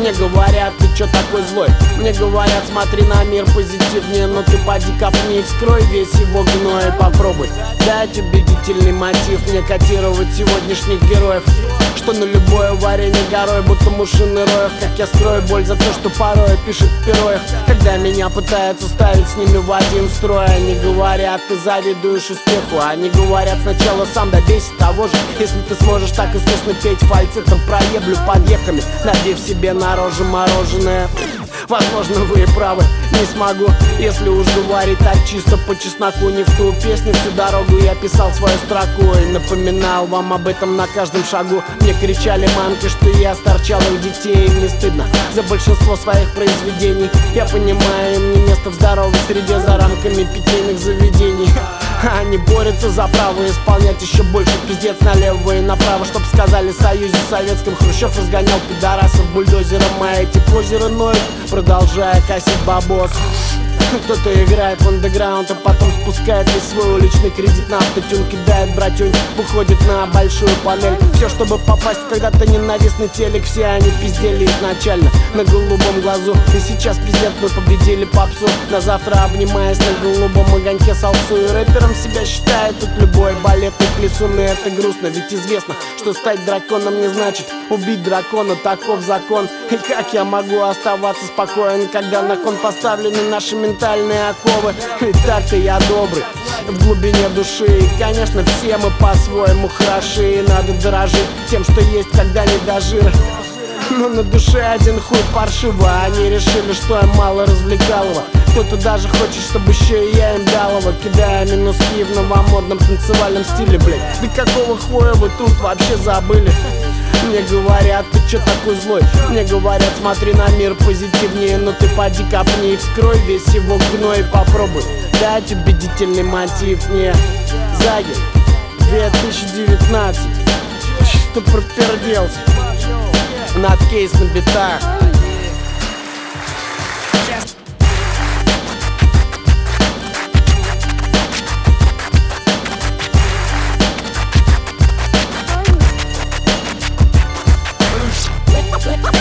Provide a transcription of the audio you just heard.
Мне говорят, ты чё такой злой? Мне говорят, смотри на мир позитивнее, но ты поди копни и вскрой весь его гной. Попробуй дать убедительный мотив мне котировать сегодняшних героев, что на любое варенье горой, будто мушиный роях. Как я скрою боль за то, что порой пишет в пероях, когда меня пытаются ставить с ними в один строй. Они говорят, ты завидуешь успеху, они говорят, сначала сам добейся того же. Если ты сможешь так искусно петь фальцетом, проеблю подъехами, набив себе на роже мороженое. Возможно, вы и правы, не смогу, если уж говорить так чисто по чесноку. Не в ту песню всю дорогу я писал свою строку и напоминал вам об этом на каждом шагу. Мне кричали мамки, что я сторчал их детей, им не стыдно за большинство своих произведений. Я понимаю, им не место в здоровой среде за рамками питейных заведений. Они борются за право исполнять еще больше пиздец налево и направо, чтоб сказали в Союзе Советском. Хрущев разгонял пидорасов бульдозером, а эти позеры ноют, продолжая косить бабос. Кто-то играет в андеграунд, а потом спускает весь свой уличный кредит на автотюн, кидает братюнь, выходит на большую панель. Все, чтобы попасть в когда-то ненавистный телек. Все они пиздели изначально на голубом глазу, и сейчас пиздец, мы победили попсу. На завтра, обнимаясь на голубом огоньке салсу, и рэпером себя считает тут любой балетный плесун. И это грустно, ведь известно, что стать драконом не значит убить дракона, таков закон. И как я могу оставаться спокоен, когда на кон поставлены наши ментальные оковы? Ведь так-то я добрый в глубине души, и, конечно, все мы по-своему хороши, и надо дорожить тем, что есть, когда не до жира. Но на душе один хуй паршиво, они решили, что я мало развлекалово. Кто-то даже хочет, чтобы еще и я им дал его, кидая минуски в новомодном танцевальном стиле, блять. Да какого хуя вы тут вообще забыли? Мне говорят, ты чё такой злой? Мне говорят, смотри на мир позитивнее, но ты поди копни и вскрой весь его гной. Попробуй дать убедительный мотив мне. Заги 2019, чисто проперделся. Надкейс на битах. Let's go.